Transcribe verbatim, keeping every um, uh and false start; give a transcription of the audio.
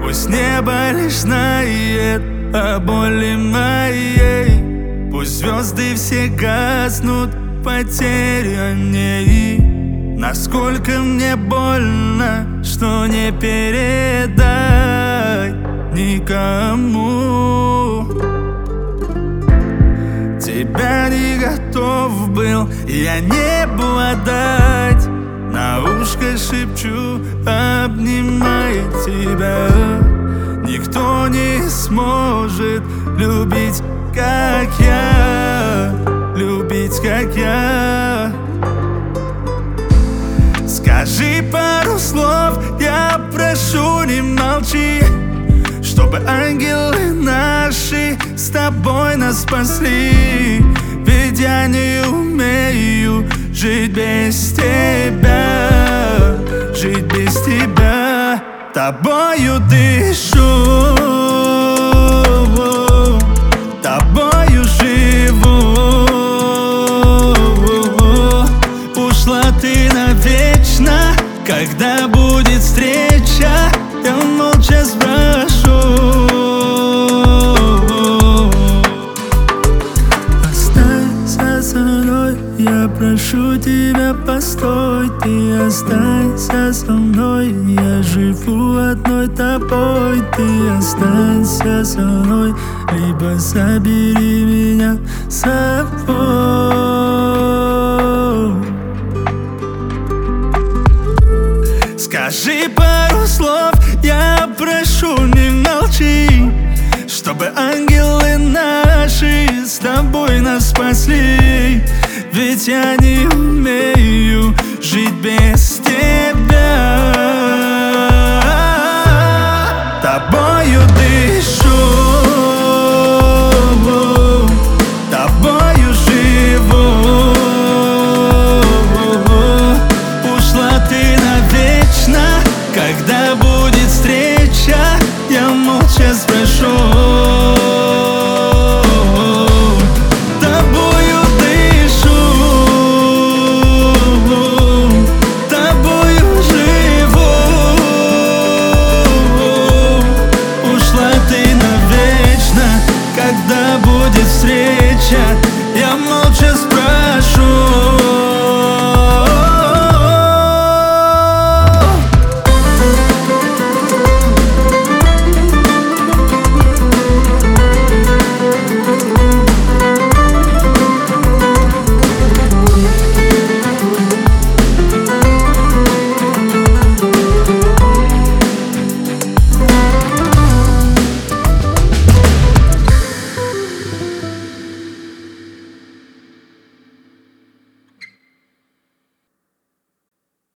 Пусть небо лишь знает о боли моей. Пусть звезды все гаснут, потерянней. Насколько мне больно, что не передай никому. Тебя не готов был я небу отдать. На ушко шепчу, обнимая тебя. Никто не сможет любить, как я, любить, как я. Скажи пару слов, я прошу, не молчи, чтобы ангелы наши с тобой нас спасли. Ведь я не умею жить без тебя, жить без тебя. Тобою дышу, тобою живу. Ушла ты навечно, когда будет встреча, я молча спрошу. Останься со мной, я прошу тебя, постой. Ты останься со мной, я живу одной тобой. Ты останься со мной, либо забери меня с собой. Скажи пару слов, я прошу, не молчи, чтобы ангелы наши с тобой нас спасли. Ведь я не умею